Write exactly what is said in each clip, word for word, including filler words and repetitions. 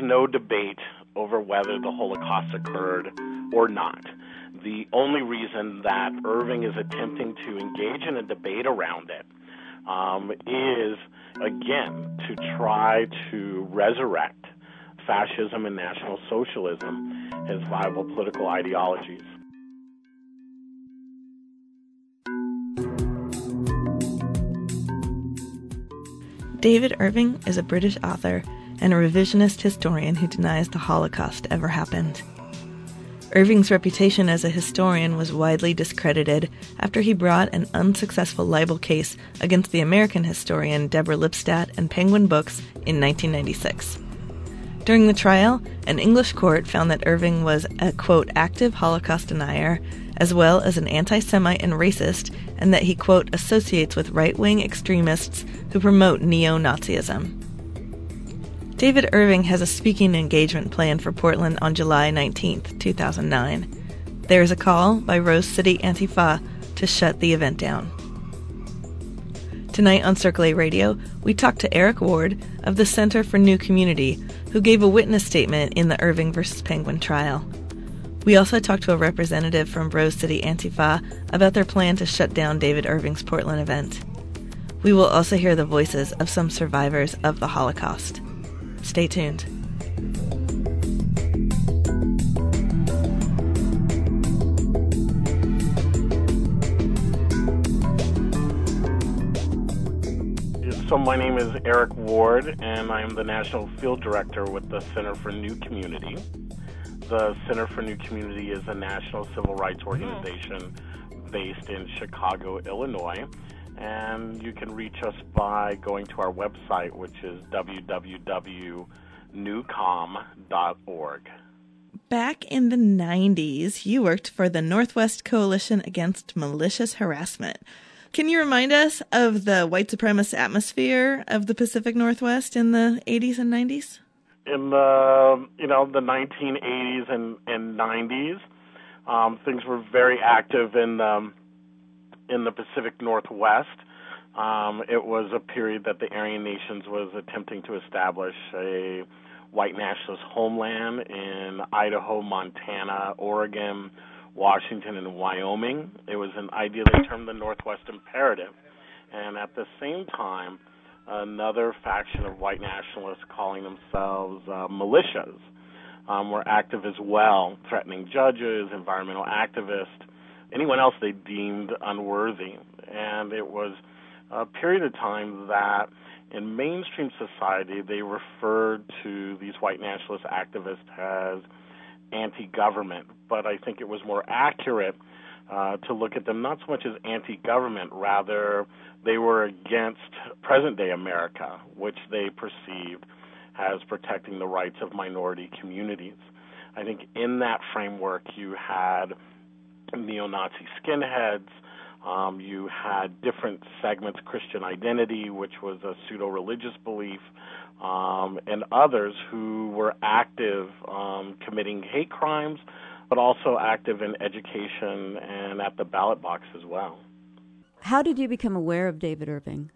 no debate over whether the Holocaust occurred or not. The only reason that Irving is attempting to engage in a debate around it um, is, again, to try to resurrect fascism and National Socialism as viable political ideologies. David Irving is a British author and a revisionist historian who denies the Holocaust ever happened. Irving's reputation as a historian was widely discredited after he brought an unsuccessful libel case against the American historian Deborah Lipstadt and Penguin Books in nineteen ninety-six. During the trial, an English court found that Irving was a, quote, active Holocaust denier, as well as an anti-Semite and racist, and that he, quote, associates with right-wing extremists who promote neo-Nazism. David Irving has a speaking engagement planned for Portland on July nineteenth, two thousand nine. There is a call by Rose City Antifa to shut the event down. Tonight on Circle A Radio, we talked to Eric Ward of the Center for New Community, who gave a witness statement in the Irving versus Penguin trial. We also talked to a representative from Rose City Antifa about their plan to shut down David Irving's Portland event. We will also hear the voices of some survivors of the Holocaust. Stay tuned. So my name is Eric Ward, and I am the National Field Director with the Center for New Community. The Center for New Community is a national civil rights organization based in Chicago, Illinois, and you can reach us by going to our website, which is w w w dot new com dot org. Back in the nineties, you worked for the Northwest Coalition Against Malicious Harassment. Can you remind us of the white supremacist atmosphere of the Pacific Northwest in the eighties and nineties? In the, you know, the nineteen eighties and, and nineties, um, things were very active in um, in the Pacific Northwest. Um, it was a period that the Aryan Nations was attempting to establish a white nationalist homeland in Idaho, Montana, Oregon, Washington, and Wyoming. It was an idea they termed the Northwest Imperative. And at the same time, another faction of white nationalists calling themselves uh, militias um, were active as well, threatening judges, environmental activists, anyone else they deemed unworthy. And it was a period of time that in mainstream society they referred to these white nationalist activists as anti-government, but I think it was more accurate uh, to look at them not so much as anti-government, rather they were against present-day America, which they perceived as protecting the rights of minority communities. I think in that framework you had neo-Nazi skinheads, um, you had different segments, Christian identity, which was a pseudo-religious belief, Um, and others who were active um, committing hate crimes, but also active in education and at the ballot box as well. How did you become aware of David Irving?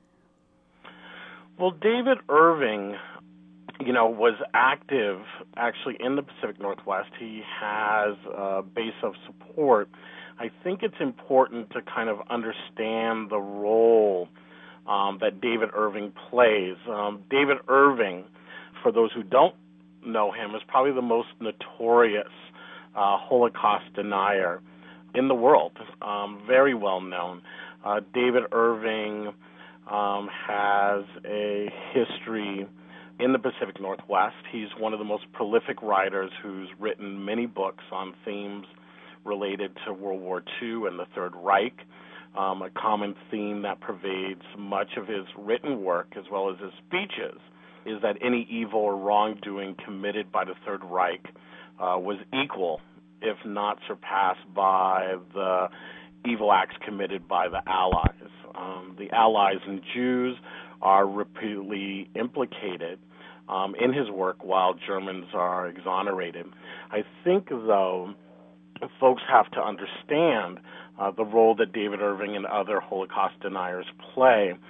Well, David Irving, you know, was active actually in the Pacific Northwest. He has a base of support. I think it's important to kind of understand the role Um, that David Irving plays. Um, David Irving, for those who don't know him, is probably the most notorious uh, Holocaust denier in the world, um, very well known. Uh, David Irving um, has a history in the Pacific Northwest. He's one of the most prolific writers who's written many books on themes related to World War Two and the Third Reich. Um, a common theme that pervades much of his written work as well as his speeches is that any evil or wrongdoing committed by the Third Reich uh, was equal, if not surpassed, by the evil acts committed by the Allies. Um, the Allies and Jews are repeatedly implicated um, in his work while Germans are exonerated. I think, though, folks have to understand uh, the role that David Irving and other Holocaust deniers play.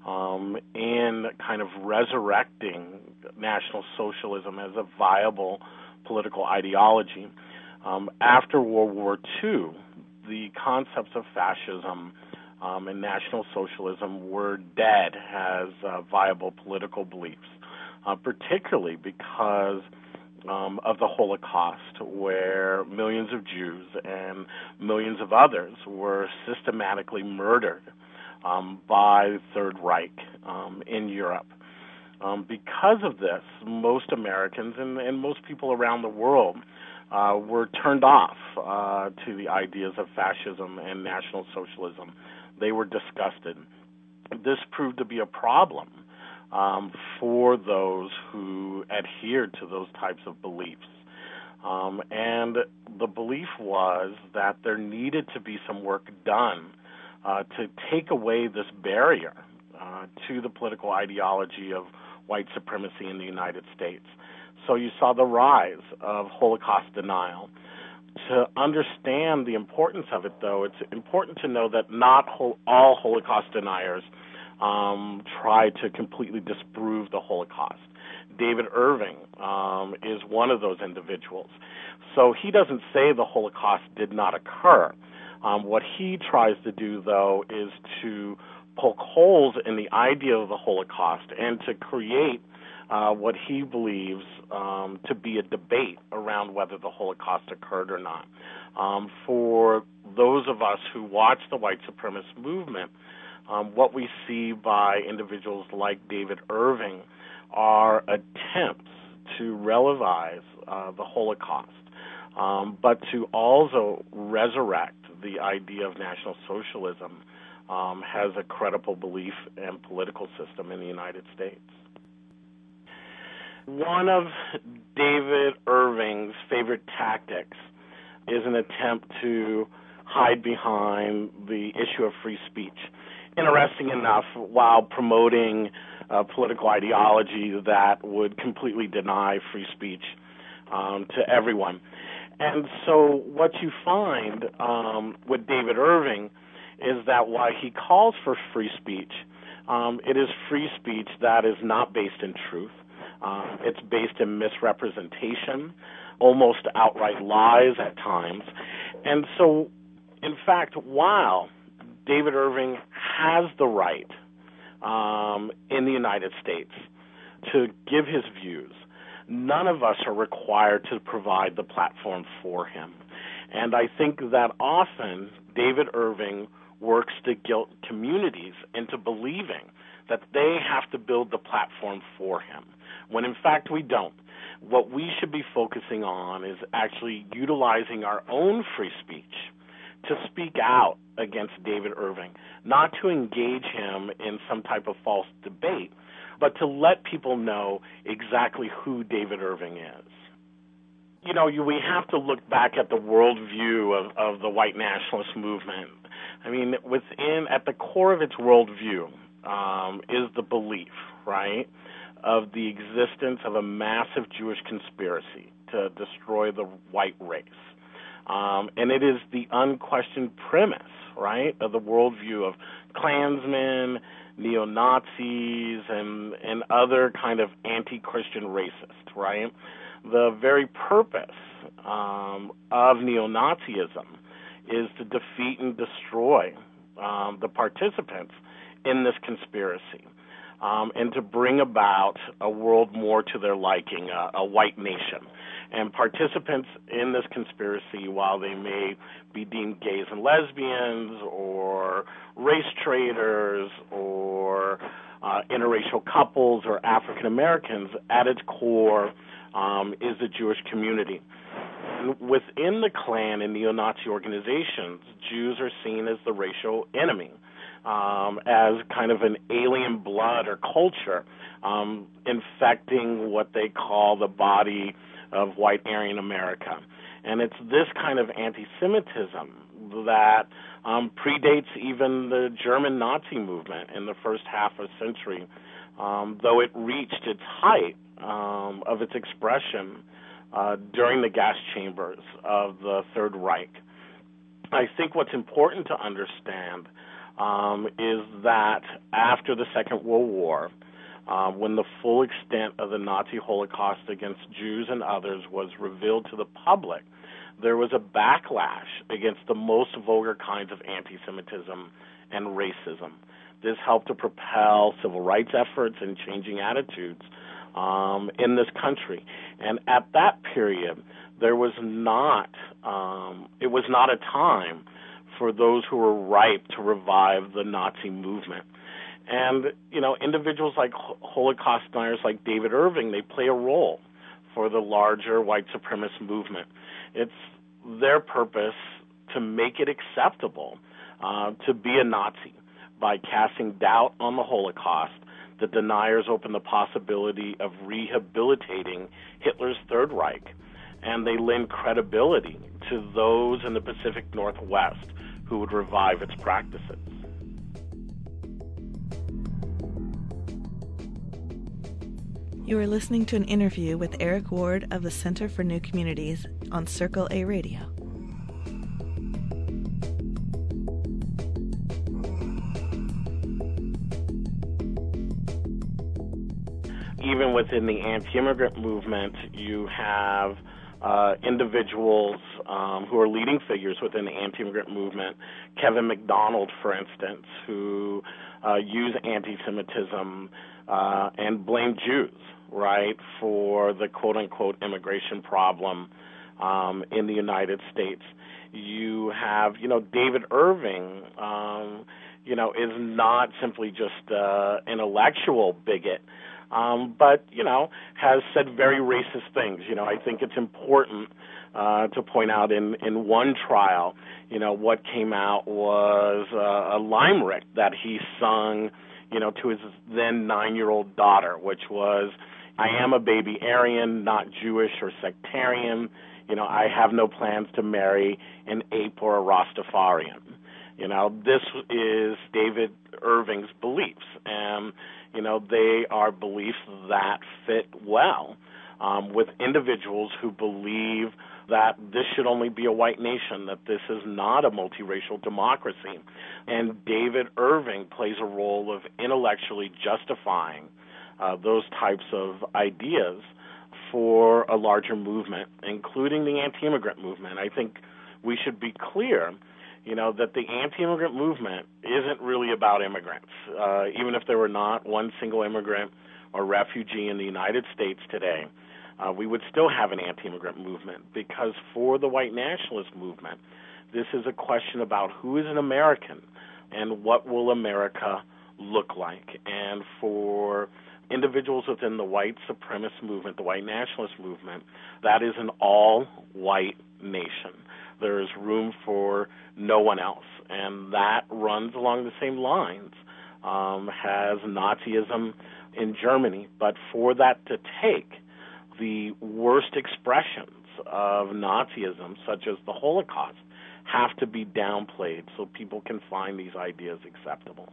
um, in kind of resurrecting National Socialism as a viable political ideology. Um, after World War Two, the concepts of fascism um, and National Socialism were dead as uh, viable political beliefs, uh, particularly because um, of the Holocaust, where millions of Jews and millions of others were systematically murdered um, by the Third Reich um, in Europe. Um, because of this, most Americans and, and most people around the world uh, were turned off uh, to the ideas of fascism and National Socialism. They were disgusted. This proved to be a problem um, for those who adhered to those types of beliefs. Um, and the belief was that there needed to be some work done uh, to take away this barrier uh, to the political ideology of white supremacy in the United States. So you saw the rise of Holocaust denial. To understand the importance of it, though, it's important to know that not whole, all Holocaust deniers um, try to completely disprove the Holocaust. David Irving um, is one of those individuals. So he doesn't say the Holocaust did not occur. Um, what he tries to do, though, is to poke holes in the idea of the Holocaust and to create uh, what he believes um, to be a debate around whether the Holocaust occurred or not. Um, for those of us who watch the white supremacist movement, um, what we see by individuals like David Irving are attempts to relativize uh, the Holocaust, um, but to also resurrect the idea of National Socialism um, has a credible belief and political system in the United States. One of David Irving's favorite tactics is an attempt to hide behind the issue of free speech. Interesting enough, while promoting a political ideology that would completely deny free speech um, to everyone. And so what you find um, with David Irving is that while he calls for free speech, um, it is free speech that is not based in truth. Um, it's based in misrepresentation, almost outright lies at times. And so, in fact, while David Irving has the right um, in the United States to give his views, none of us are required to provide the platform for him. And I think that often David Irving works to guilt communities into believing that they have to build the platform for him, when in fact we don't. What we should be focusing on is actually utilizing our own free speech to speak out against David Irving, not to engage him in some type of false debate, but to let people know exactly who David Irving is. You know, you, we have to look back at the worldview of, of the white nationalist movement. I mean, within, at the core of its worldview um, is the belief, right, of the existence of a massive Jewish conspiracy to destroy the white race. Um, and it is the unquestioned premise, right, of the worldview of Klansmen, neo-Nazis, and, and other kind of anti-Christian racists, right? The very purpose um, of neo-Nazism is to defeat and destroy um, the participants in this conspiracy, um, and to bring about a world more to their liking, a, a white nation. And participants in this conspiracy, while they may be deemed gays and lesbians or race traders or uh, interracial couples or African Americans, at its core um, is the Jewish community. Within the Klan and neo-Nazi organizations, Jews are seen as the racial enemy, um, as kind of an alien blood or culture um, infecting what they call the body of white Aryan America. And it's this kind of anti-Semitism that um, predates even the German Nazi movement in the first half of the century, um, though it reached its height um, of its expression uh, during the gas chambers of the Third Reich. I think what's important to understand um, is that after the Second World War, uh, when the full extent of the Nazi Holocaust against Jews and others was revealed to the public, there was a backlash against the most vulgar kinds of anti-Semitism and racism. This helped to propel civil rights efforts and changing attitudes um, in this country. And at that period, there was not, um, it was not a time for those who were ripe to revive the Nazi movement. And, you know, individuals like Holocaust deniers like David Irving, they play a role for the larger white supremacist movement. It's their purpose to make it acceptable uh, to be a Nazi. By casting doubt on the Holocaust, the deniers open the possibility of rehabilitating Hitler's Third Reich, and they lend credibility to those in the Pacific Northwest who would revive its practices. You are listening to an interview with Eric Ward of the Center for New Communities on Circle A Radio. Even within the anti-immigrant movement, you have uh, individuals um, who are leading figures within the anti-immigrant movement. Kevin McDonald, for instance, who uh, use anti-Semitism uh, and blame Jews, right, for the quote-unquote immigration problem um, in the United States. You have, you know, David Irving, um, you know, is not simply just uh, an intellectual bigot, Um, but, you know, has said very racist things. You know, I think it's important uh, to point out in, in one trial, you know, what came out was uh, a limerick that he sung, you know, to his then nine-year-old daughter, which was, I am a baby Aryan, not Jewish or sectarian. You know, I have no plans to marry an ape or a Rastafarian. You know, this is David Irving's beliefs, and you know, they are beliefs that fit well um, with individuals who believe that this should only be a white nation, that this is not a multiracial democracy. And David Irving plays a role of intellectually justifying uh, those types of ideas for a larger movement, including the anti-immigrant movement. I think we should be clear, you know, that the anti-immigrant movement isn't really about immigrants. Uh, even if there were not one single immigrant or refugee in the United States today, uh, we would still have an anti-immigrant movement, because for the white nationalist movement, this is a question about who is an American and what will America look like. And for individuals within the white supremacist movement, the white nationalist movement, that is an all-white nation. There is room for no one else, and that runs along the same lines um, as Nazism in Germany. But for that to take, the worst expressions of Nazism, such as the Holocaust, have to be downplayed so people can find these ideas acceptable.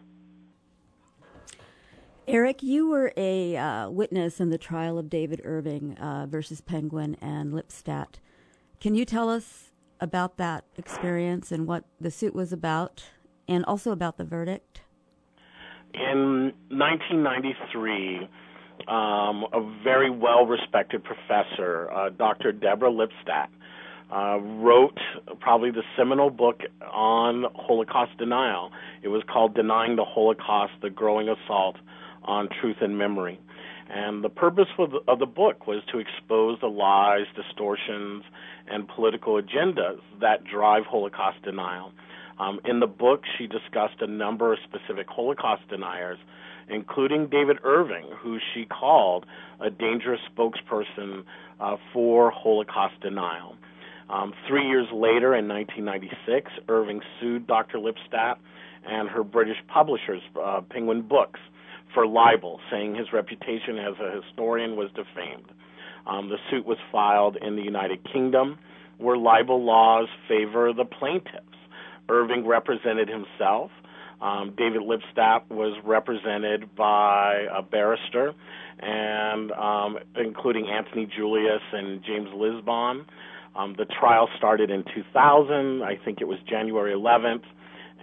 Eric, you were a uh, witness in the trial of David Irving uh, versus Penguin and Lipstadt. Can you tell us about that experience and what the suit was about, and also about the verdict? In nineteen ninety-three, um, a very well-respected professor, uh, Doctor Deborah Lipstadt, uh, wrote probably the seminal book on Holocaust denial. It was called Denying the Holocaust, The Growing Assault on Truth and Memory. And the purpose of the, of the book was to expose the lies, distortions, and political agendas that drive Holocaust denial. Um, in the book, she discussed a number of specific Holocaust deniers, including David Irving, who she called a dangerous spokesperson uh, for Holocaust denial. Um, three years later, in nineteen ninety-six, Irving sued Doctor Lipstadt and her British publishers, uh, Penguin Books, for libel, saying his reputation as a historian was defamed. Um, the suit was filed in the United Kingdom, where libel laws favor the plaintiffs. Irving represented himself. Um, David Lipstadt was represented by a barrister, and um, including Anthony Julius and James Lisbon. Um, the trial started in two thousand. I think it was January eleventh.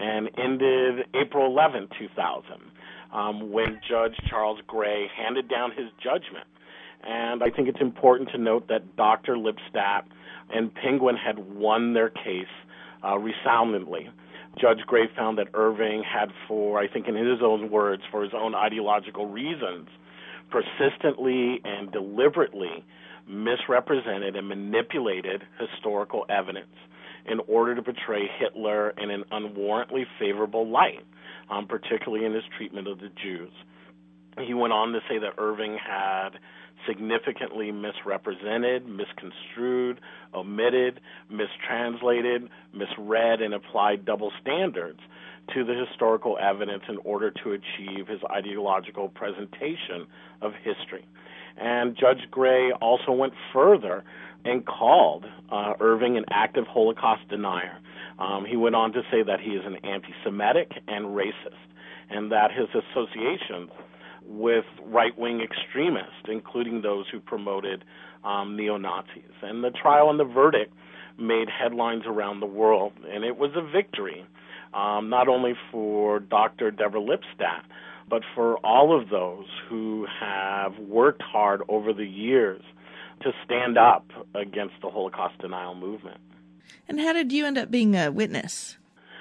and ended April eleventh, two thousand, um, when Judge Charles Gray handed down his judgment. And I think it's important to note that Doctor Lipstadt and Penguin had won their case uh, resoundingly. Judge Gray found that Irving had, for, I think in his own words, for his own ideological reasons, persistently and deliberately misrepresented and manipulated historical evidence in order to portray Hitler in an unwarrantedly favorable light, um, particularly in his treatment of the Jews. He went on to say that Irving had significantly misrepresented, misconstrued, omitted, mistranslated, misread, and applied double standards to the historical evidence in order to achieve his ideological presentation of history. And Judge Gray also went further and called uh, Irving an active Holocaust denier. Um, he went on to say that he is an anti-Semitic and racist, and that his associations with right-wing extremists, including those who promoted um, neo-Nazis. And the trial and the verdict made headlines around the world, and it was a victory, um, not only for Doctor Deborah Lipstadt, but for all of those who have worked hard over the years to stand up against the Holocaust denial movement. And how did you end up being a witness?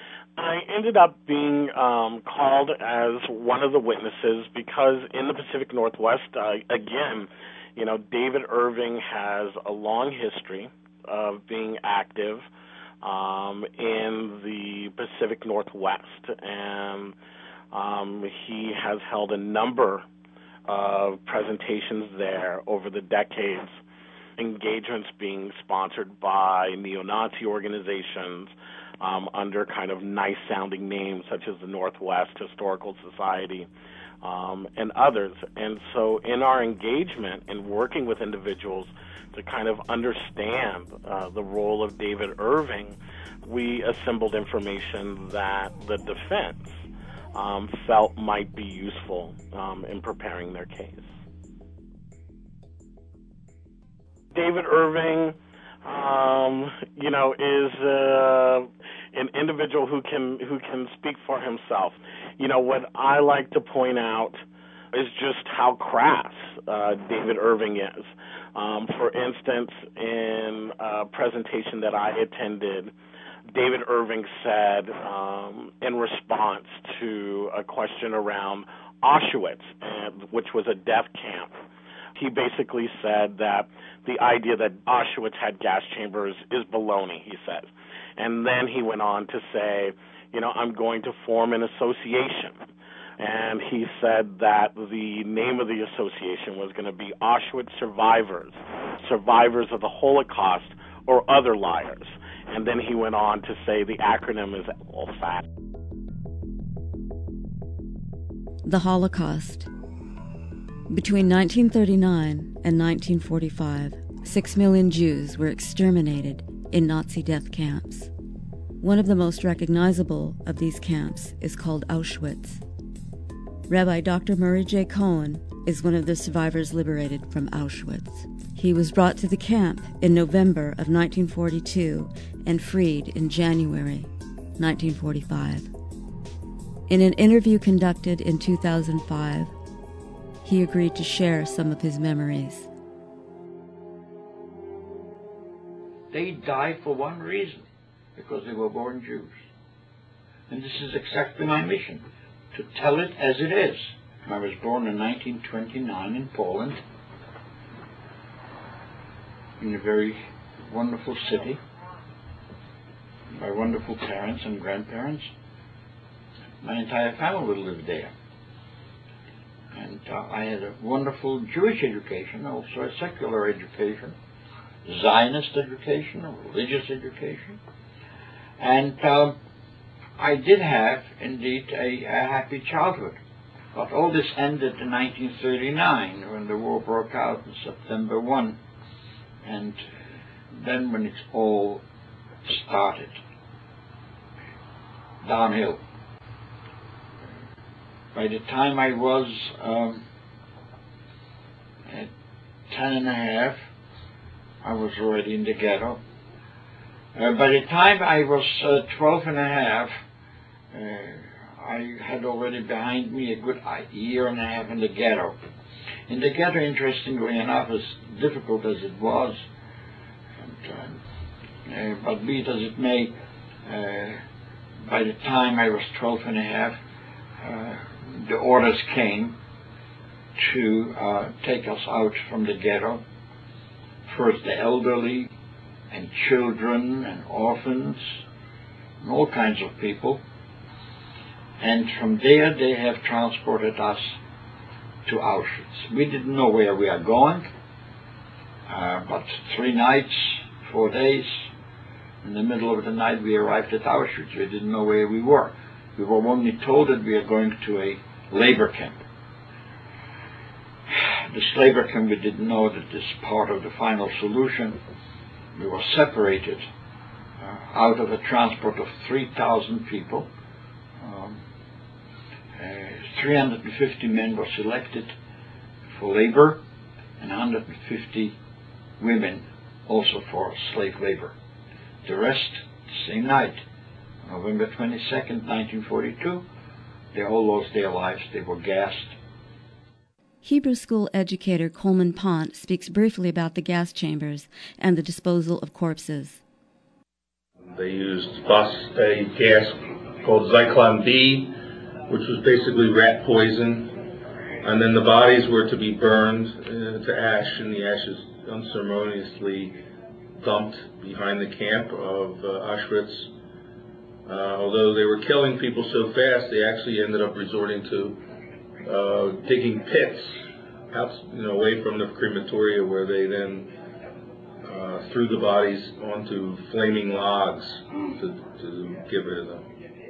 I ended up being um, called as one of the witnesses because in the Pacific Northwest, uh, again, you know, David Irving has a long history of being active um, in the Pacific Northwest, and um, he has held a number of presentations there over the decades, engagements being sponsored by neo-Nazi organizations, Um, under kind of nice-sounding names such as the Northwest Historical Society um, and others. And so in our engagement in working with individuals to kind of understand uh, the role of David Irving, we assembled information that the defense um, felt might be useful um, in preparing their case. David Irving, um, you know, is uh, an individual who can who can speak for himself. You know, what I like to point out is just how crass uh, David Irving is. Um, for instance, in a presentation that I attended, David Irving said, um, in response to a question around Auschwitz, uh, which was a death camp, he basically said that the idea that Auschwitz had gas chambers is baloney, he said. And then he went on to say, you know, I'm going to form an association. And he said that the name of the association was going to be Auschwitz Survivors, Survivors of the Holocaust, or Other Liars. And then he went on to say the acronym is O F A T. The Holocaust. Between nineteen thirty-nine and nineteen forty-five, six million Jews were exterminated in Nazi death camps. One of the most recognizable of these camps is called Auschwitz. Rabbi Doctor Murray J. Cohen is one of the survivors liberated from Auschwitz. He was brought to the camp in November of nineteen forty-two and freed in January nineteen forty-five. In an interview conducted in two thousand five, he agreed to share some of his memories. They died for one reason, because they were born Jews. And this is exactly my mission, to tell it as it is. I was born in nineteen twenty-nine in Poland, in a very wonderful city, by wonderful parents and grandparents. My entire family lived there. And uh, I had a wonderful Jewish education, also a secular education, Zionist education, a religious education. And um, I did have, indeed, a, a happy childhood. But all this ended in nineteen thirty-nine, when the war broke out on September first. And then when it all started, downhill. By the time I was um, at ten and a half, I was already in the ghetto. Uh, by the time I was uh, twelve and a half, uh, I had already behind me a good year and a half in the ghetto. In the ghetto, interestingly enough, as difficult as it was, and, uh, uh, but be it as it may, uh, by the time I was twelve and a half, uh, the orders came to uh, take us out from the ghetto. First the elderly and children and orphans and all kinds of people. And from there they have transported us to Auschwitz. We didn't know where we are going, uh, but three nights, four days, in the middle of the night we arrived at Auschwitz. We didn't know where we were. We were only told that we are going to a labor camp. This labor camp, we didn't know that this part of the final solution. We were separated uh, out of a transport of three thousand people. Um, uh, three hundred fifty men were selected for labor and one hundred fifty women also for slave labor. The rest, the same night, November twenty-second, nineteen forty-two, they all lost their lives. They were gassed. Hebrew school educator Coleman Pont speaks briefly about the gas chambers and the disposal of corpses. They used phos- a gas called Zyklon B, which was basically rat poison, and then the bodies were to be burned uh, to ash, and the ashes unceremoniously dumped behind the camp of uh, Auschwitz. Uh, although they were killing people so fast, they actually ended up resorting to uh, digging pits out, you know, away from the crematoria, where they then uh, threw the bodies onto flaming logs to, to get rid of them.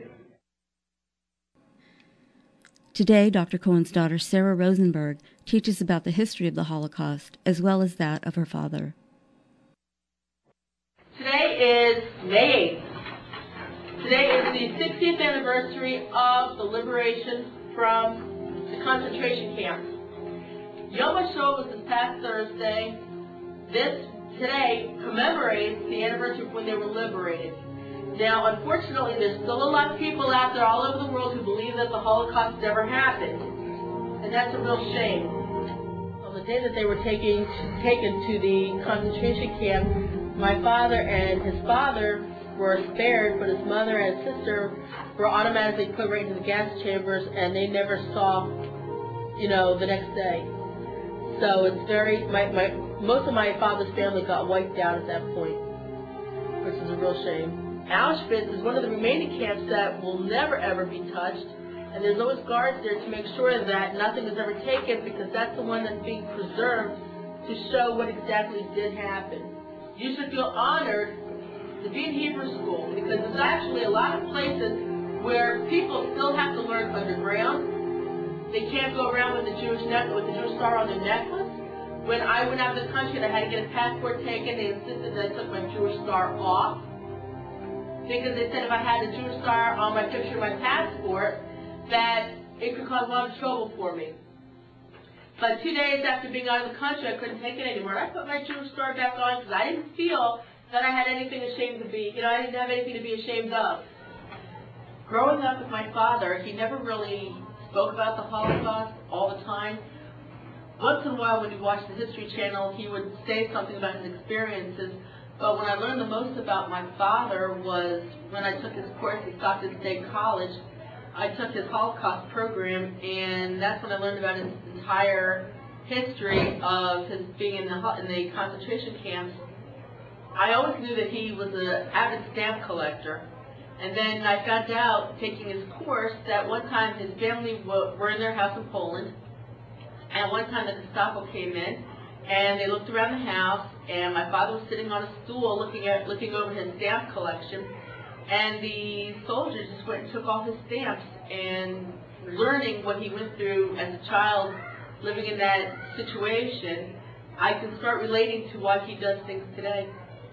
Today, Doctor Cohen's daughter, Sarah Rosenberg, teaches about the history of the Holocaust, as well as that of her father. Today is May eighth. Today is the sixtieth anniversary of the liberation from the concentration camps. Yom HaShoah was this past Thursday. This today commemorates the anniversary of when they were liberated. Now, unfortunately, there's still a lot of people out there all over the world who believe that the Holocaust never happened, and that's a real shame. On the day that they were taking, taken to the concentration camp, my father and his father were spared, but his mother and sister were automatically put right into the gas chambers, and they never saw, you know, the next day. So it's very, my, my, most of my father's family got wiped out at that point, which is a real shame. Auschwitz is one of the remaining camps that will never ever be touched, and there's always guards there to make sure that nothing is ever taken, because that's the one that's being preserved to show what exactly did happen. You should feel honored to be in Hebrew school, because there's actually a lot of places where people still have to learn underground. They can't go around with the Jewish neck with the Jewish star on their necklace. When I went out of the country and I had to get a passport taken, they insisted that I took my Jewish star off, because they said if I had the Jewish star on my picture of my passport, that it could cause a lot of trouble for me. But two days after being out of the country, I couldn't take it anymore. I put my Jewish star back on because I didn't feel that I had anything ashamed to be, you know, I didn't have anything to be ashamed of. Growing up with my father, he never really spoke about the Holocaust all the time. Once in a while when he watched the History Channel, he would say something about his experiences. But when I learned the most about my father was when I took his course at Stockton State College. I took his Holocaust program, and that's when I learned about his entire history of his being in the, in the concentration camps. I always knew that he was an avid stamp collector. And then I found out, taking his course, that one time his family were in their house in Poland, and one time the Gestapo came in, and they looked around the house, and my father was sitting on a stool looking at looking over his stamp collection, and the soldiers just went and took all his stamps. And learning what he went through as a child living in that situation, I can start relating to why he does things today.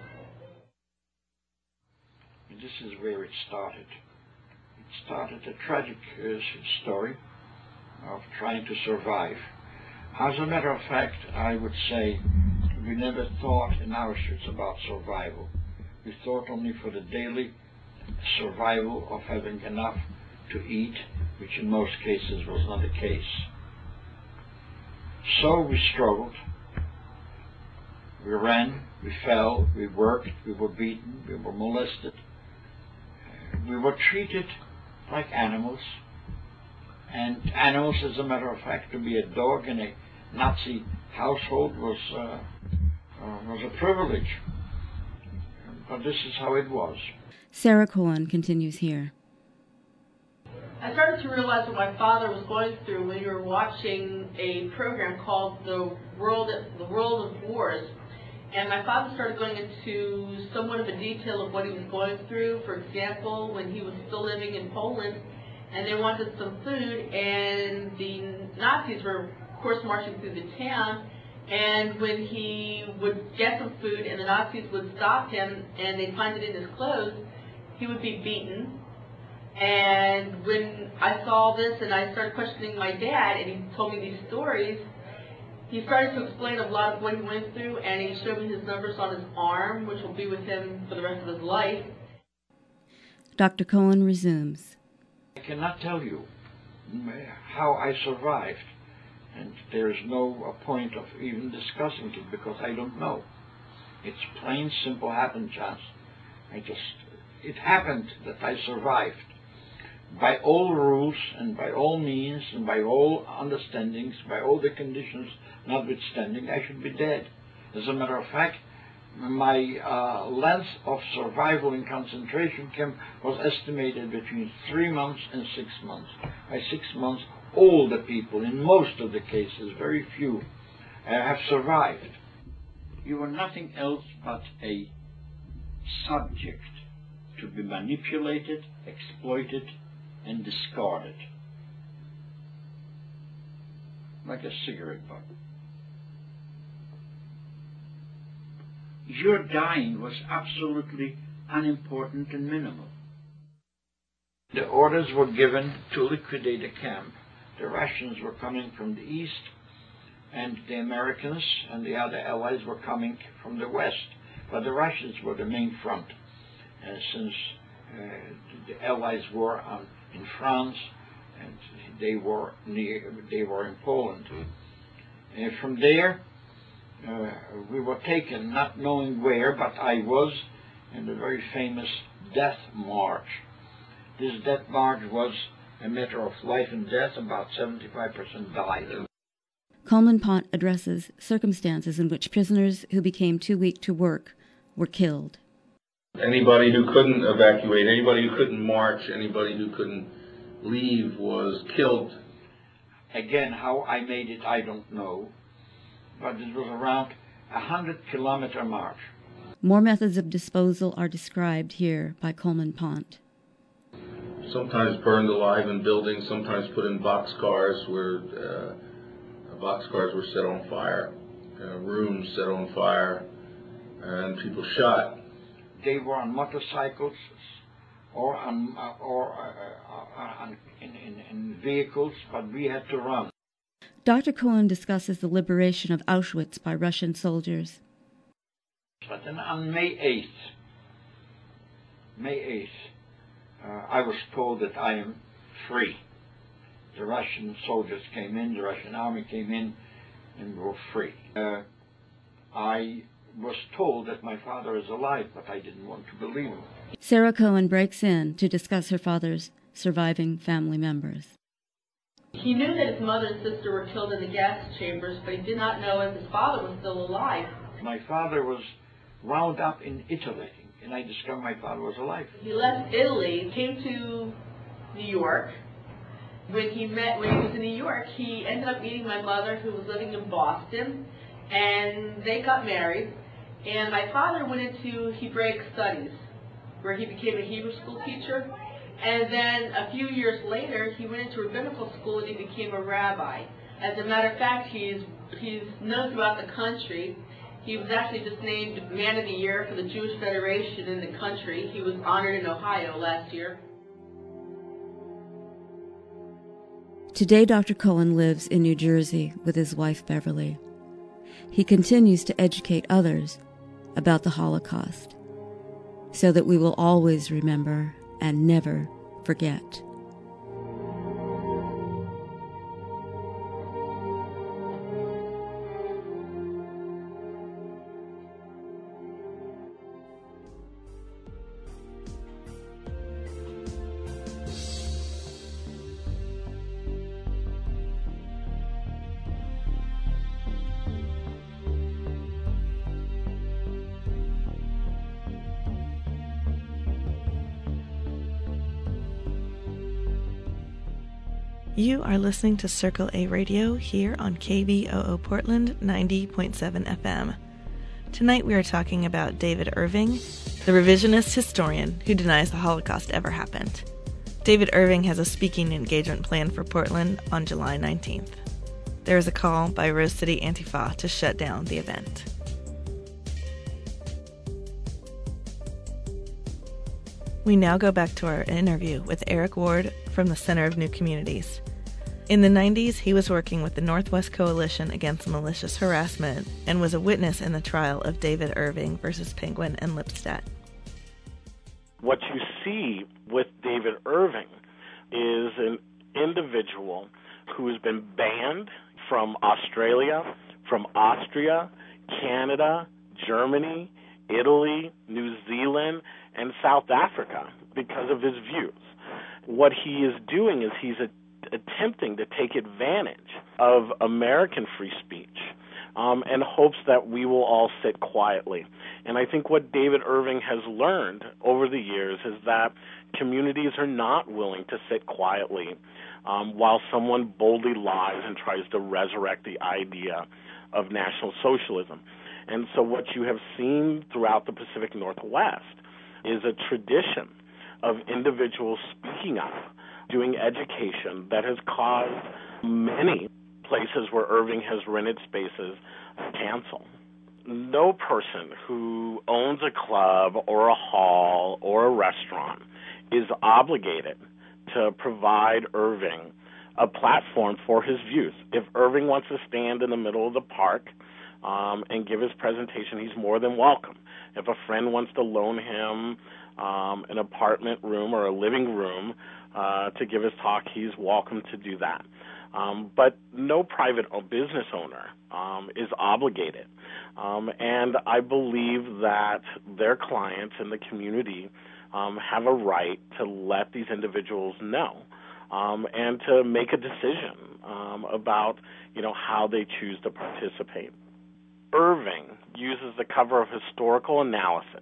This is where it started. It started a tragic uh, story of trying to survive. As a matter of fact, I would say we never thought in Auschwitz about survival. We thought only for the daily survival of having enough to eat, which in most cases was not the case. So we struggled, we ran, we fell, we worked, we were beaten, we were molested. We were treated like animals, and animals, as a matter of fact, to be a dog in a Nazi household was uh, uh, was a privilege. But this is how it was. Sarah Cohen continues here. I started to realize what my father was going through when we were watching a program called The World, The World of Wars. And my father started going into somewhat of a detail of what he was going through. For example, when he was still living in Poland and they wanted some food, and the Nazis were, of course, marching through the town. And when he would get some food and the Nazis would stop him and they'd find it in his clothes, he would be beaten. And when I saw this and I started questioning my dad and he told me these stories, he started to explain a lot of what he went through, and he showed me his numbers on his arm, which will be with him for the rest of his life. Doctor Cohen resumes. I cannot tell you how I survived, and there is no point of even discussing it because I don't know. It's plain, simple happenstance. I just, it happened that I survived. By all rules and by all means and by all understandings, by all the conditions notwithstanding, I should be dead. As a matter of fact, my uh, length of survival in concentration camp was estimated between three months and six months. By six months, all the people, in most of the cases, very few, uh, have survived. You were nothing else but a subject to be manipulated, exploited, and discarded, like a cigarette butt. Your dying was absolutely unimportant and minimal. The orders were given to liquidate the camp. The Russians were coming from the east, and the Americans and the other allies were coming from the west. But the Russians were the main front, and since uh, the allies were on in France, and they were near, they were in Poland. And from there, uh, we were taken, not knowing where, but I was in the very famous Death March. This Death March was a matter of life and death. About seventy-five percent died. Coleman Pont addresses circumstances in which prisoners who became too weak to work were killed. Anybody who couldn't evacuate, anybody who couldn't march, anybody who couldn't leave was killed. Again, how I made it, I don't know, but it was around a hundred kilometer march. More methods of disposal are described here by Coleman Pont. Sometimes burned alive in buildings, sometimes put in boxcars where uh, boxcars were set on fire, uh, rooms set on fire, and people shot. They were on motorcycles or on uh, or uh, uh, on, in, in, in vehicles, but we had to run. Doctor Cohen discusses the liberation of Auschwitz by Russian soldiers. But then on May eighth, May eighth, uh, I was told that I am free. The Russian soldiers came in, the Russian army came in, and we were free. Uh, I was told that my father is alive, but I didn't want to believe him. Sarah Cohen breaks in to discuss her father's surviving family members. He knew that his mother and sister were killed in the gas chambers, but he did not know if his father was still alive. My father was wound up in Italy, and I discovered my father was alive. He left Italy, came to New York. When he met, when he was in New York, he ended up meeting my mother, who was living in Boston, and they got married. And my father went into Hebraic studies, where he became a Hebrew school teacher. And then a few years later, he went into rabbinical school and he became a rabbi. As a matter of fact, he's he's known throughout the country. He was actually just named Man of the Year for the Jewish Federation in the country. He was honored in Ohio last year. Today, Doctor Cohen lives in New Jersey with his wife, Beverly. He continues to educate others about the Holocaust so that we will always remember and never forget. You are listening to Circle A Radio here on K B O O Portland ninety point seven F M. Tonight we are talking about David Irving, the revisionist historian who denies the Holocaust ever happened. David Irving has a speaking engagement planned for Portland on July nineteenth. There is a call by Rose City Antifa to shut down the event. We now go back to our interview with Eric Ward from the Center of New Communities. In the nineties, he was working with the Northwest Coalition Against Malicious Harassment and was a witness in the trial of David Irving versus Penguin and Lipstadt. What you see with David Irving is an individual who has been banned from Australia, from Austria, Canada, Germany, Italy, New Zealand, and South Africa because of his views. What he is doing is he's a, attempting to take advantage of American free speech um, and hopes that we will all sit quietly. And I think what David Irving has learned over the years is that communities are not willing to sit quietly um, while someone boldly lies and tries to resurrect the idea of National Socialism. And so what you have seen throughout the Pacific Northwest is a tradition of individuals speaking up, doing education that has caused many places where Irving has rented spaces to cancel. No person who owns a club or a hall or a restaurant is obligated to provide Irving a platform for his views. If Irving wants to stand in the middle of the park um, and give his presentation, he's more than welcome. If a friend wants to loan him um, an apartment room or a living room uh, to give his talk, he's welcome to do that. Um, but no private business owner um, is obligated. Um, and I believe that their clients in the community um, have a right to let these individuals know um, and to make a decision um, about, you know, how they choose to participate. Irving uses the cover of Historical Analysis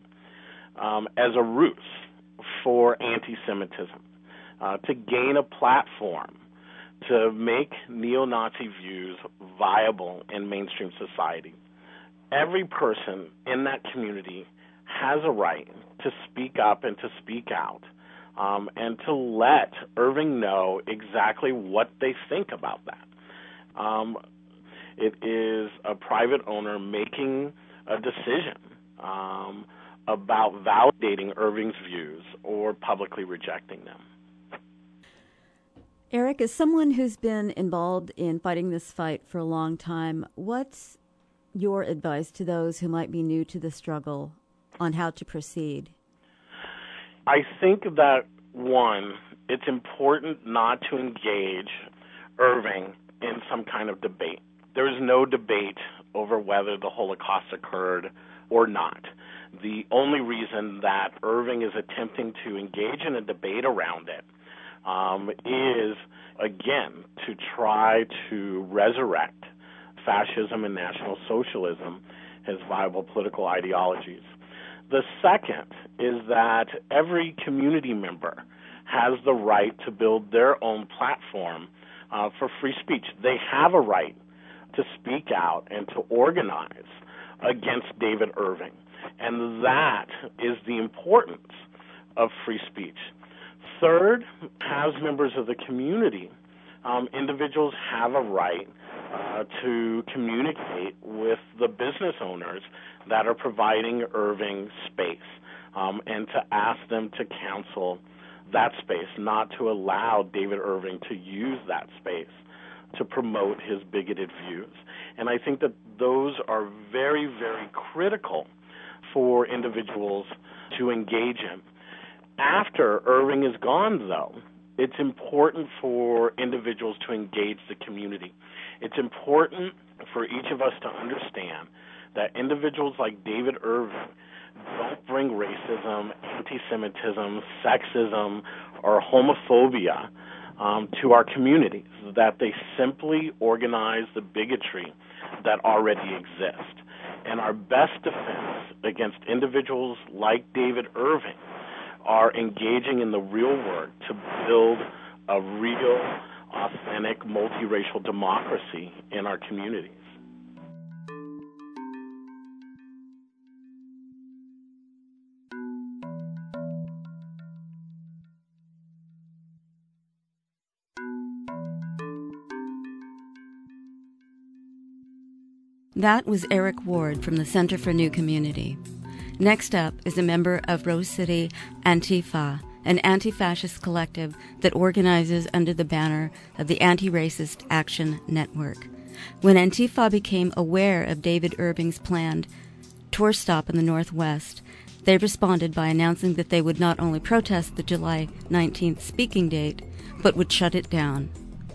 um, as a ruse for anti-Semitism, uh, to gain a platform to make neo-Nazi views viable in mainstream society. Every person in that community has a right to speak up and to speak out um, and to let Irving know exactly what they think about that. Um, it is a private owner making a decision um, about validating Irving's views or publicly rejecting them. Eric, as someone who's been involved in fighting this fight for a long time, what's your advice to those who might be new to the struggle on how to proceed? I think that, one, it's important not to engage Irving in some kind of debate. There is no debate over whether the Holocaust occurred or not. The only reason that Irving is attempting to engage in a debate around it Um, is, again, to try to resurrect fascism and National Socialism as viable political ideologies. The second is that every community member has the right to build their own platform uh, for free speech. They have a right to speak out and to organize against David Irving. And that is the importance of free speech. Third, as members of the community, um, individuals have a right uh, to communicate with the business owners that are providing Irving space um, and to ask them to cancel that space, not to allow David Irving to use that space to promote his bigoted views. And I think that those are very, very critical for individuals to engage in. After Irving is gone, though, it's important for individuals to engage the community. It's important for each of us to understand that individuals like David Irving don't bring racism, anti-Semitism, sexism, or homophobia um, to our communities, that they simply organize the bigotry that already exists. And our best defense against individuals like David Irving are engaging in the real work to build a real authentic multiracial democracy in our communities. That was Eric Ward from the Center for New Community. Next up is a member of Rose City Antifa, an anti-fascist collective that organizes under the banner of the Anti-Racist Action Network. When Antifa became aware of David Irving's planned tour stop in the Northwest, they responded by announcing that they would not only protest the July nineteenth speaking date, but would shut it down.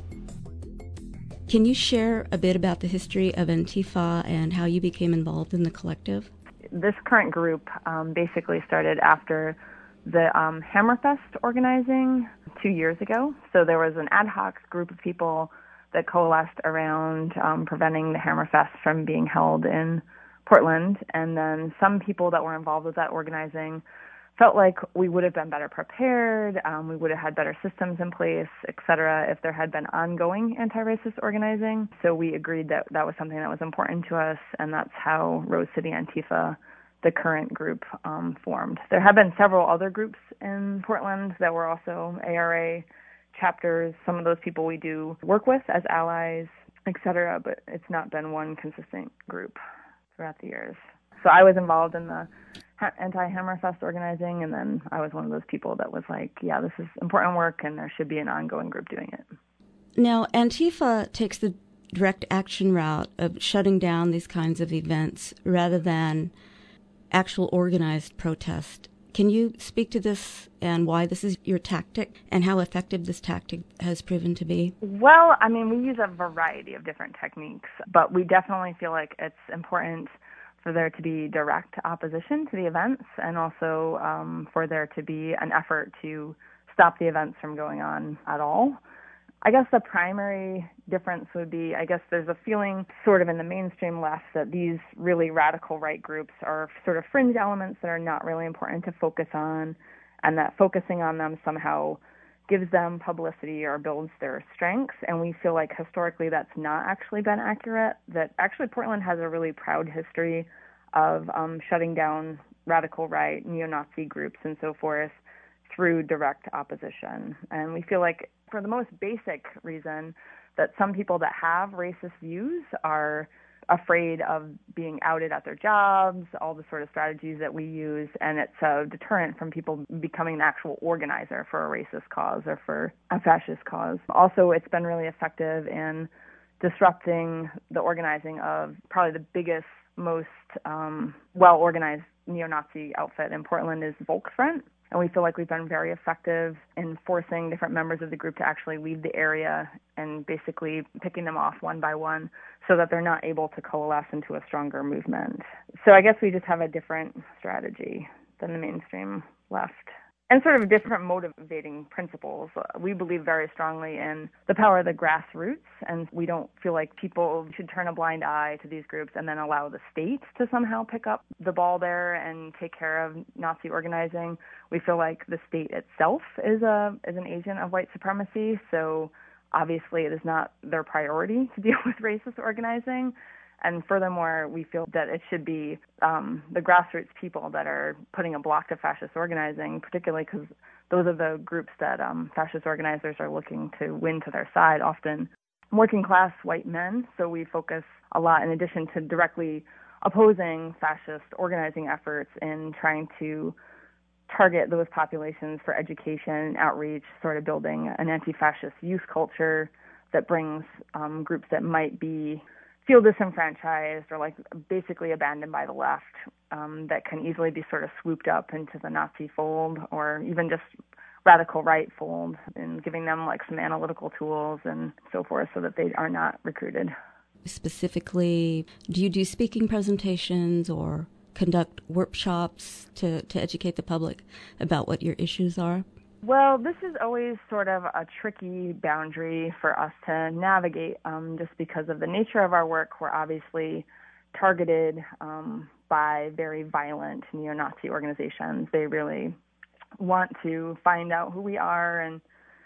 Can you share a bit about the history of Antifa and how you became involved in the collective? This current group um, basically started after the um, Hammerfest organizing two years ago. So there was an ad hoc group of people that coalesced around um, preventing the Hammerfest from being held in Portland. And then some people that were involved with that organizing felt like we would have been better prepared, um, we would have had better systems in place, et cetera, if there had been ongoing anti-racist organizing. So we agreed that that was something that was important to us, and that's how Rose City Antifa, the current group, um, formed. There have been several other groups in Portland that were also A R A chapters. Some of those people we do work with as allies, et cetera, but it's not been one consistent group throughout the years. So I was involved in the anti-Hammerfest organizing, and then I was one of those people that was like, yeah, this is important work, and there should be an ongoing group doing it. Now, Antifa takes the direct action route of shutting down these kinds of events rather than actual organized protest. Can you speak to this and why this is your tactic and how effective this tactic has proven to be? Well, I mean, we use a variety of different techniques, but we definitely feel like it's important for there to be direct opposition to the events, and also um, for there to be an effort to stop the events from going on at all. I guess the primary difference would be, I guess there's a feeling sort of in the mainstream left that these really radical right groups are sort of fringe elements that are not really important to focus on, and that focusing on them somehow gives them publicity or builds their strengths. And we feel like historically that's not actually been accurate, that actually Portland has a really proud history of um, shutting down radical right, neo-Nazi groups and so forth through direct opposition. And we feel like for the most basic reason that some people that have racist views are afraid of being outed at their jobs, all the sort of strategies that we use, and it's a deterrent from people becoming an actual organizer for a racist cause or for a fascist cause. Also, it's been really effective in disrupting the organizing of probably the biggest, most um, well-organized neo-Nazi outfit in Portland is Volksfront. And we feel like we've been very effective in forcing different members of the group to actually leave the area and basically picking them off one by one so that they're not able to coalesce into a stronger movement. So I guess we just have a different strategy than the mainstream left. And sort of different motivating principles. We believe very strongly in the power of the grassroots, and we don't feel like people should turn a blind eye to these groups and then allow the state to somehow pick up the ball there and take care of Nazi organizing. We feel like the state itself is a is an agent of white supremacy, so obviously it is not their priority to deal with racist organizing. And furthermore, we feel that it should be um, the grassroots people that are putting a block to fascist organizing, particularly because those are the groups that um, fascist organizers are looking to win to their side, often working class white men. So we focus a lot, in addition to directly opposing fascist organizing efforts, in trying to target those populations for education and outreach, sort of building an anti-fascist youth culture that brings um, groups that might be feel disenfranchised or like basically abandoned by the left, um, that can easily be sort of swooped up into the Nazi fold or even just radical right fold, and giving them like some analytical tools and so forth so that they are not recruited. Specifically, do you do speaking presentations or conduct workshops to, to educate the public about what your issues are? Well, this is always sort of a tricky boundary for us to navigate, um, just because of the nature of our work. We're obviously targeted um, by very violent neo-Nazi organizations. They really want to find out who we are and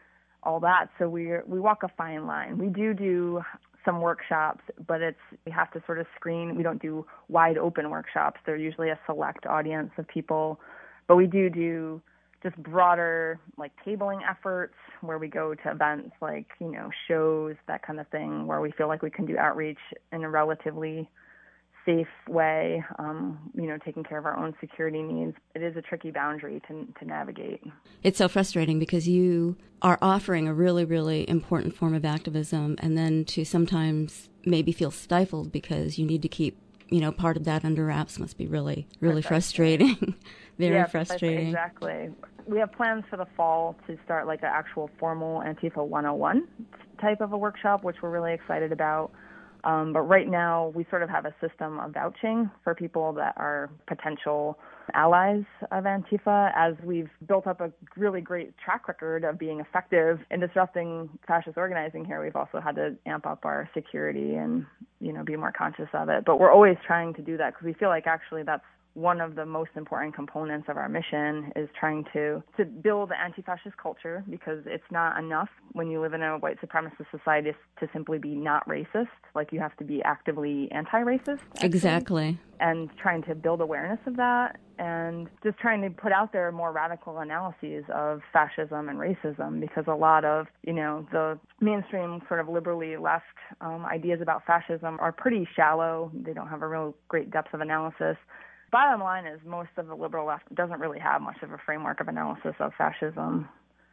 all that. So we we walk a fine line. We do do some workshops, but it's we have to sort of screen. We don't do wide open workshops. They're usually a select audience of people, but we do do just broader like tabling efforts where we go to events like, you know, shows, that kind of thing, where we feel like we can do outreach in a relatively safe way, um, you know, taking care of our own security needs. It is a tricky boundary to to navigate. It's so frustrating because you are offering a really, really important form of activism, and then to sometimes maybe feel stifled because you need to keep, you know, part of that under wraps must be really, really frustrating. Very yeah, frustrating. Exactly. We have plans for the fall to start like an actual formal Antifa one oh one type of a workshop, which we're really excited about. Um, but right now, we sort of have a system of vouching for people that are potential allies of Antifa, as we've built up a really great track record of being effective in disrupting fascist organizing here. We've also had to amp up our security and, you know, be more conscious of it. But we're always trying to do that because we feel like actually that's one of the most important components of our mission, is trying to, to build the anti-fascist culture, because it's not enough when you live in a white supremacist society to simply be not racist. Like, you have to be actively anti-racist. Actually. Exactly. And trying to build awareness of that, and just trying to put out there more radical analyses of fascism and racism, because a lot of, you know, the mainstream sort of liberally left um, ideas about fascism are pretty shallow. They don't have a real great depth of analysis. Bottom line is most of the liberal left doesn't really have much of a framework of analysis of fascism,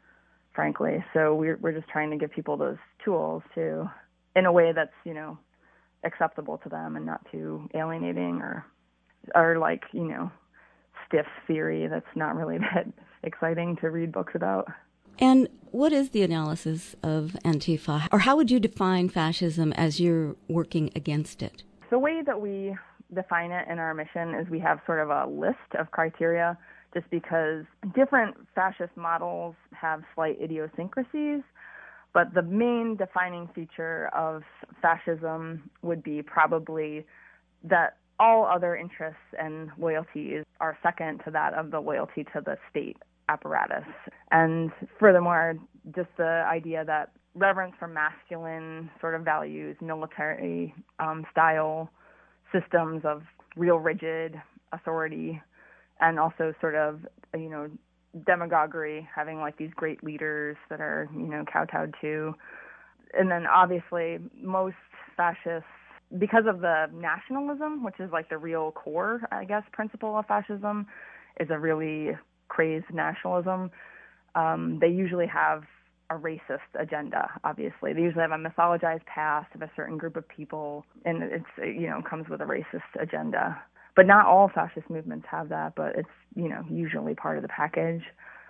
frankly. So we're we're just trying to give people those tools to, in a way that's, you know, acceptable to them and not too alienating or, or like, you know, stiff theory that's not really that exciting to read books about. And what is the analysis of Antifa? Or how would you define fascism as you're working against it? The way that we define it in our mission is we have sort of a list of criteria, just because different fascist models have slight idiosyncrasies, but the main defining feature of fascism would be probably that all other interests and loyalties are second to that of the loyalty to the state apparatus. And furthermore, just the idea that reverence for masculine sort of values, military um, style systems of real rigid authority, and also sort of, you know, demagoguery, having like these great leaders that are, you know, kowtowed to. And then obviously most fascists, because of the nationalism, which is like the real core, I guess, principle of fascism, is a really crazed nationalism. Um, they usually have a racist agenda, obviously. They usually have a mythologized past of a certain group of people, and it's, you know, comes with a racist agenda. But not all fascist movements have that, but it's, you know, usually part of the package.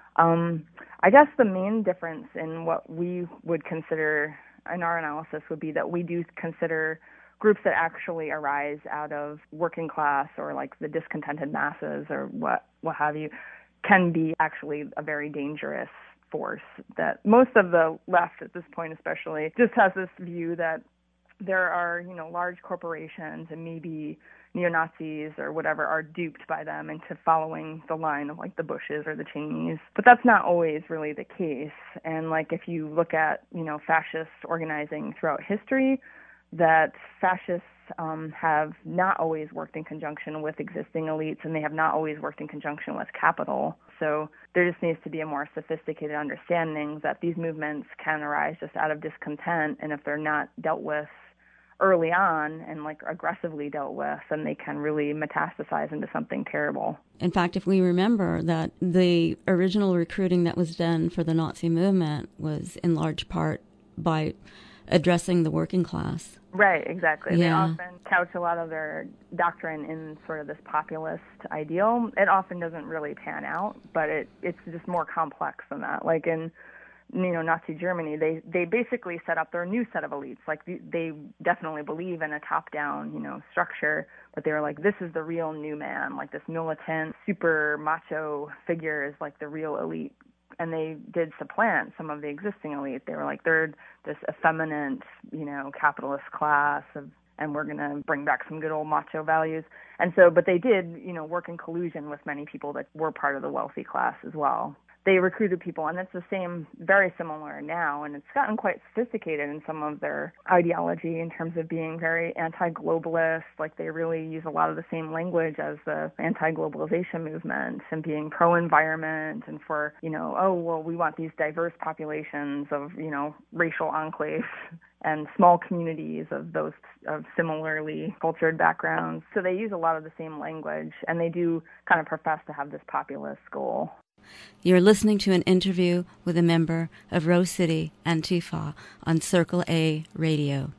Um, I guess the main difference in what we would consider in our analysis would be that we do consider groups that actually arise out of working class or like the discontented masses or what, what have you, can be actually a very dangerous force. That most of the left at this point especially just has this view that there are, you know, large corporations and maybe neo-Nazis or whatever are duped by them into following the line of like the Bushes or the Cheneys. But that's not always really the case. And like if you look at, you know, fascist organizing throughout history, that fascists um, have not always worked in conjunction with existing elites, and they have not always worked in conjunction with capital. So there just needs to be a more sophisticated understanding that these movements can arise just out of discontent, and if they're not dealt with early on and like aggressively dealt with, then they can really metastasize into something terrible. In fact, if we remember that the original recruiting that was done for the Nazi movement was in large part by addressing the working class. Right, exactly. Yeah. They often couch a lot of their doctrine in sort of this populist ideal. It often doesn't really pan out, but it it's just more complex than that. Like in, you know, Nazi Germany, they, they basically set up their new set of elites. Like they definitely believe in a top-down, you know, structure, but they were like, this is the real new man, like this militant, super macho figure is like the real elite. And they did supplant some of the existing elite. They were like, they're this effeminate, you know, capitalist class, of, and we're going to bring back some good old macho values. And so, but they did, you know, work in collusion with many people that were part of the wealthy class as well. they recruited people, and it's the same, very similar now, and it's gotten quite sophisticated in some of their ideology in terms of being very anti-globalist. Like, they really use a lot of the same language as the anti-globalization movement, and being pro-environment, and for, you know, oh, well, we want these diverse populations of, you know, racial enclaves and small communities of those of similarly cultured backgrounds. So they use a lot of the same language, and they do kind of profess to have this populist goal. You're listening to an interview with a member of Rose City Antifa on Circle A Radio.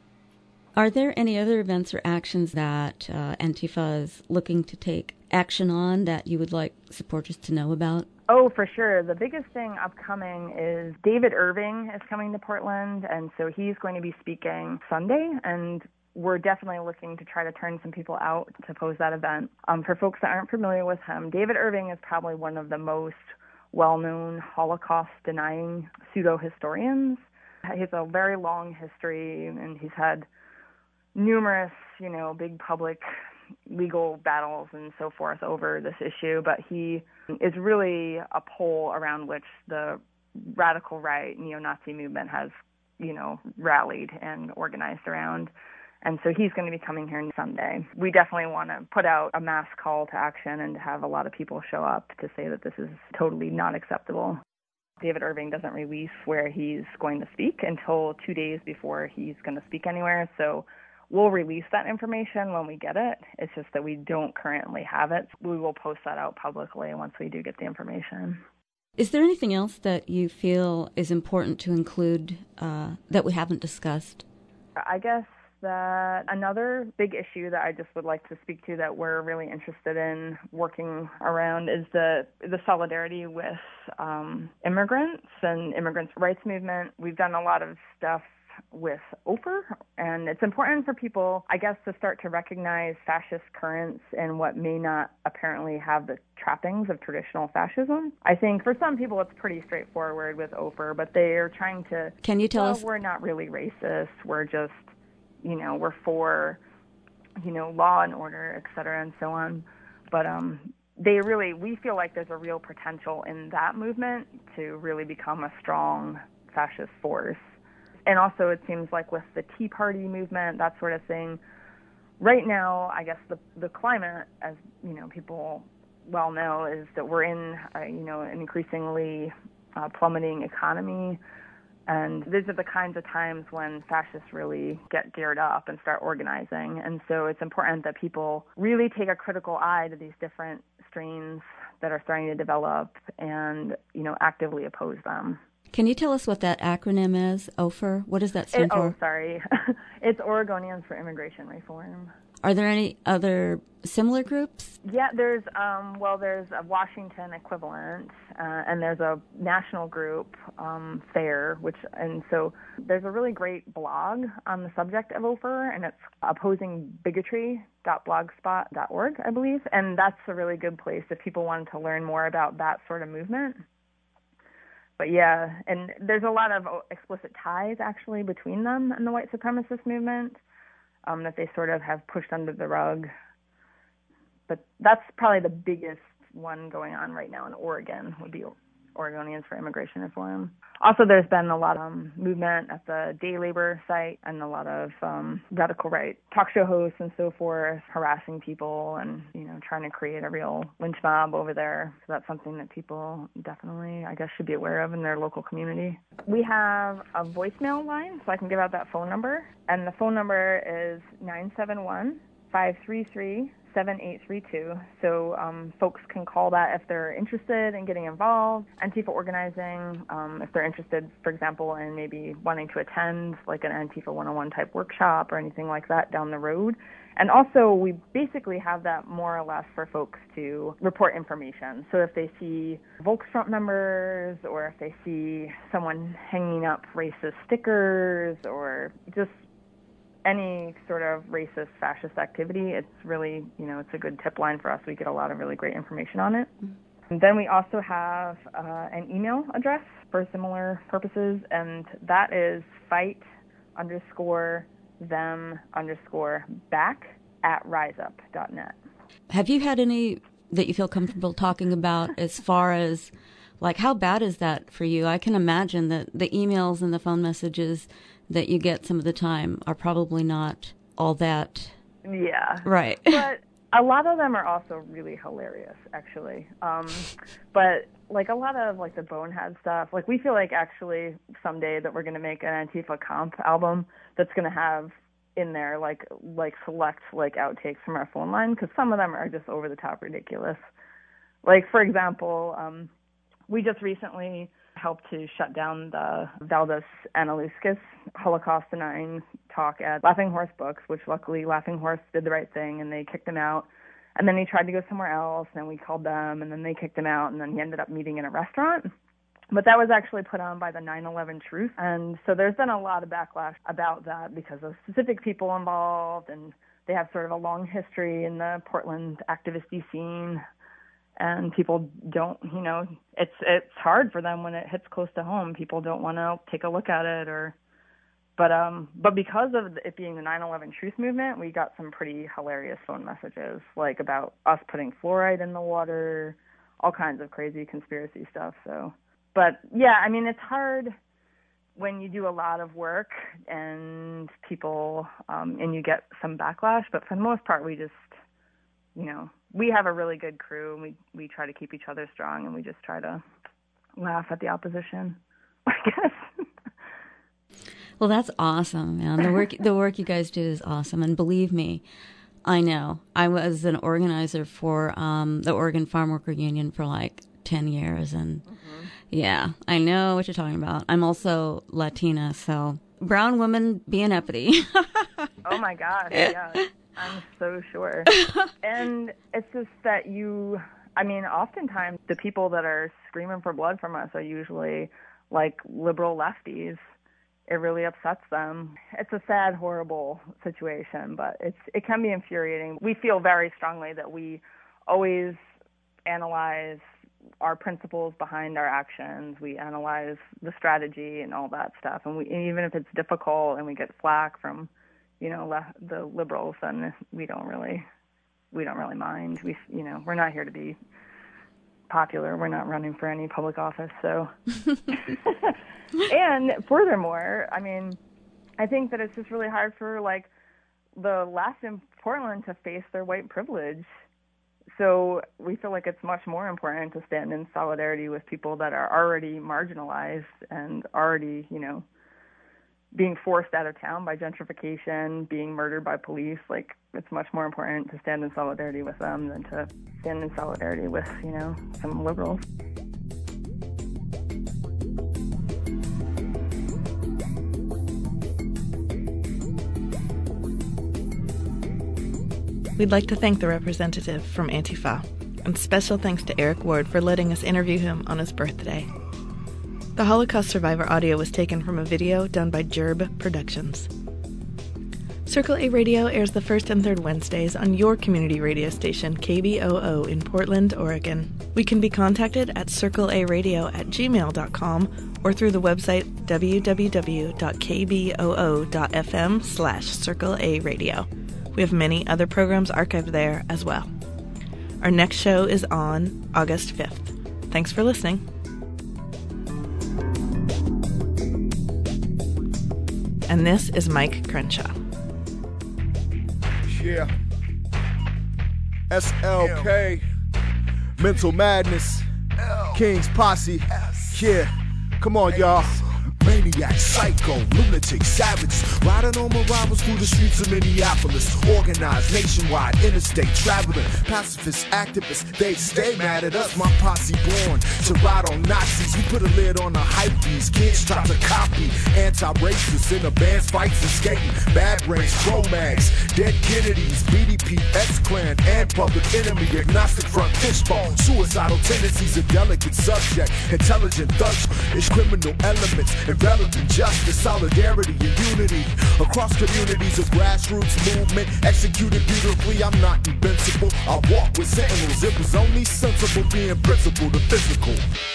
Are there any other events or actions that uh, Antifa is looking to take action on that you would like supporters to know about? Oh, for sure. The biggest thing upcoming is David Irving is coming to Portland, and so he's going to be speaking Sunday, and we're definitely looking to try to turn some people out to pose that event. Um, for folks that aren't familiar with him, David Irving is probably one of the most well-known Holocaust-denying pseudo-historians. He has a very long history, and he's had numerous, you know, big public legal battles and so forth over this issue, but he is really a pole around which the radical right neo-Nazi movement has, you know, rallied and organized around. And so he's going to be coming here on Sunday. We definitely want to put out a mass call to action and to have a lot of people show up to say that this is totally not acceptable. David Irving doesn't release where he's going to speak until two days before he's going to speak anywhere. So we'll release that information when we get it. It's just that we don't currently have it. We will post that out publicly once we do get the information. Is there anything else that you feel is important to include uh, that we haven't discussed? I guess that another big issue that I just would like to speak to that we're really interested in working around is the the solidarity with um, immigrants and immigrants' rights movement. We've done a lot of stuff with Ofer, and it's important for people, I guess, to start to recognize fascist currents and what may not apparently have the trappings of traditional fascism. I think for some people it's pretty straightforward with Ofer, but they are trying to, Can you tell well, us? We're not really racist, we're just, you know, we're for, you know, law and order, et cetera, and so on. But um, they really, we feel like there's a real potential in that movement to really become a strong fascist force. And also it seems like with the Tea Party movement, that sort of thing, right now, I guess the the climate, as, you know, people well know, is that we're in, uh, you know, an increasingly uh, plummeting economy. And these are the kinds of times when fascists really get geared up and start organizing. And so it's important that people really take a critical eye to these different strains that are starting to develop and, you know, actively oppose them. Can you tell us what that acronym is, Ofer? What does that stand it, for? Oh, sorry. It's Oregonians for Immigration Reform. Are there any other similar groups? Yeah, there's, um, well, there's a Washington equivalent, uh, and there's a national group, um, FAIR, which, and so there's a really great blog on the subject of Ofer, and it's opposing bigotry dot blogspot dot org, I believe, and that's a really good place if people wanted to learn more about that sort of movement. But yeah, and there's a lot of explicit ties, actually, between them and the white supremacist movement um, that they sort of have pushed under the rug. But that's probably the biggest one going on right now in Oregon, would be Oregonians for Immigration Reform. Also, there's been a lot of um, movement at the day labor site and a lot of um, radical right talk show hosts and so forth harassing people and, you know, trying to create a real lynch mob over there. So that's something that people definitely, I guess, should be aware of in their local community. We have a voicemail line, so I can give out that phone number. And the phone number is nine seven one, five three three, seven eight three two. So um, folks can call that if they're interested in getting involved, Antifa organizing, um, if they're interested, for example, in maybe wanting to attend like an Antifa one oh one type workshop or anything like that down the road. And also we basically have that more or less for folks to report information. So if they see Volksfront members or if they see someone hanging up racist stickers or just any sort of racist, fascist activity, it's really, you know, it's a good tip line for us. We get a lot of really great information on it. Mm-hmm. And then we also have uh, an email address for similar purposes, and that is fight underscore them underscore back at riseup dot net. Have you had any that you feel comfortable talking about as far as Like, how bad is that for you? I can imagine that the emails and the phone messages that you get some of the time are probably not all that. Yeah. Right. But a lot of them are also really hilarious, actually. Um, but, like, a lot of, like, the bonehead stuff, like, we feel like, actually, someday that we're going to make an Antifa comp album that's going to have in there, like, like select, like, outtakes from our phone line, because some of them are just over-the-top ridiculous. Like, for example, um, we just recently helped to shut down the Valdas Analuskis Holocaust-denying talk at Laughing Horse Books, which luckily Laughing Horse did the right thing, and they kicked him out. And then he tried to go somewhere else, and we called them, and then they kicked him out, and then he ended up meeting in a restaurant. But that was actually put on by the nine eleven Truth. And so there's been a lot of backlash about that because of specific people involved, and they have sort of a long history in the Portland activist scene. And people don't, you know, it's it's hard for them when it hits close to home. People don't want to take a look at it, or, but um, but because of it being the nine eleven Truth movement, we got some pretty hilarious phone messages, like about us putting fluoride in the water, all kinds of crazy conspiracy stuff. So, but yeah, I mean, it's hard when you do a lot of work and people, um, and you get some backlash. But for the most part, we just, you know. We have a really good crew, and we, we try to keep each other strong, and we just try to laugh at the opposition, I guess. Well, that's awesome, man. The work the work you guys do is awesome, and believe me, I know. I was an organizer for um, the Oregon Farm Worker Union for like ten years, and mm-hmm. yeah, I know what you're talking about. I'm also Latina, so brown woman being uppity. Oh, my gosh, yeah. I'm so sure. And it's just that you, I mean, oftentimes the people that are screaming for blood from us are usually like liberal lefties. It really upsets them. It's a sad, horrible situation, but it's it can be infuriating. We feel very strongly that we always analyze our principles behind our actions. We analyze the strategy and all that stuff. And we, and even if it's difficult and we get flack from, you know, le- the liberals, then we don't really, we don't really mind. We, you know, we're not here to be popular. We're not running for any public office. So, and furthermore, I mean, I think that it's just really hard for like the left in Portland to face their white privilege. So we feel like it's much more important to stand in solidarity with people that are already marginalized and already, you know, being forced out of town by gentrification, being murdered by police. Like, it's much more important to stand in solidarity with them than to stand in solidarity with, you know, some liberals. We'd like to thank the representative from Antifa, and special thanks to Eric Ward for letting us interview him on his birthday. The Holocaust survivor audio was taken from a video done by Gerb Productions. Circle A Radio airs the first and third Wednesdays on your community radio station, K B O O, in Portland, Oregon. We can be contacted at circle a radio at gmail dot com or through the website w w w dot k b o o dot f m slash circle a radio. We have many other programs archived there as well. Our next show is on August fifth. Thanks for listening. And this is Mike Crenshaw. Yeah. S L K. Mental Madness. King's Posse. Yeah. Come on, y'all. Maniacs, psycho, lunatics, savages, riding on Marauders through the streets of Minneapolis. Organized, nationwide, interstate, traveling, pacifists, activists, they stay mad at us. My posse born to ride on Nazis. We put a lid on the hype beast. Kids try to copy, anti-racists in the bands, fights and skating. Bad brains, Cro-Mags, dead Kennedys, B D P, X-Clan, and Public Enemy. Agnostic front, fishbone, suicidal tendencies, a delicate subject. Intelligent thugs, it's criminal elements. Irrelevant justice, solidarity, and unity across communities. A grassroots movement executed beautifully. I'm not invincible. I walk with sentinels. It was only sensible being principled and physical.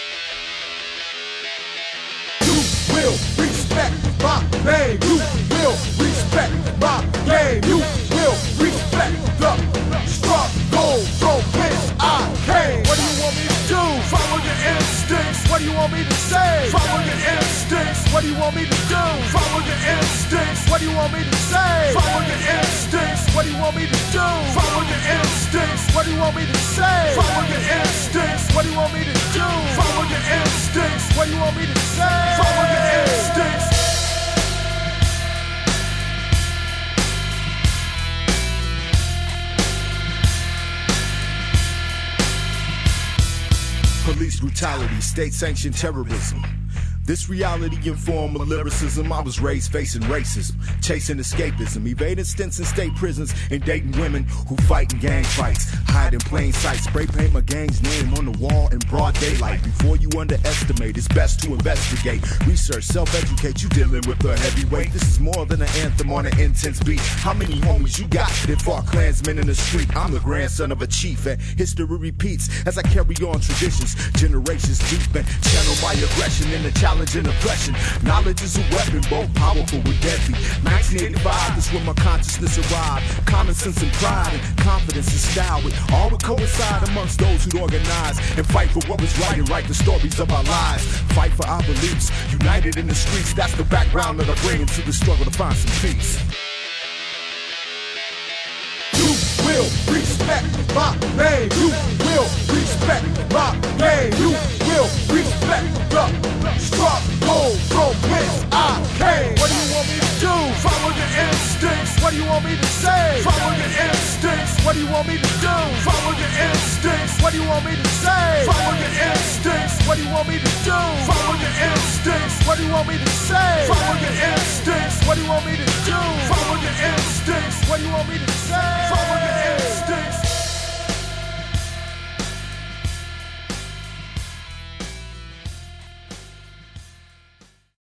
You will respect my name. You will respect my game. You will respect the struggle from which I came. What do you want me to do? Follow your instincts. you want me to do? Follow your instincts. What do you want me to say? Follow your instincts. What do you want me to do? Follow your instincts. What do you want me to say? Follow your instincts. What do you want me to do? Follow your instincts. What do you want me to say? Follow your instincts. Police brutality, state-sanctioned terrorism. This reality informed my lyricism. I was raised facing racism, chasing escapism, evading stints in state prisons, and dating women who fight in gang fights, hide in plain sight, spray paint my gang's name on the wall in broad daylight. Before you underestimate, it's best to investigate, research, self-educate. You dealing with the heavyweight. This is more than an anthem on an intense beat. How many homies you got that fought Klansmen in the street? I'm the grandson of a chief, and history repeats as I carry on traditions, generations deep, and channel my aggression in the challenge and oppression. Knowledge is a weapon, both powerful and deadly. nineteen eighty-five is when my consciousness arrived. Common sense and pride and confidence and style would all would coincide amongst those who'd organize and fight for what was right and write the stories of our lives. Fight for our beliefs, united in the streets. That's the background that I bring into the struggle to find some peace. You will respect my name. You will respect my name. You will respect the struggle from whence I came. What do you want me to do? Follow your instincts. What do you want me to say? Follow your instincts. What do you want me to do? Follow your instincts. What do you want me to say? Follow your instincts. What do you want me to do? Follow your instincts. What do you want me to say? Follow your instincts. What do you want me to do? Follow your instincts. What do you want me to say? Follow your instincts.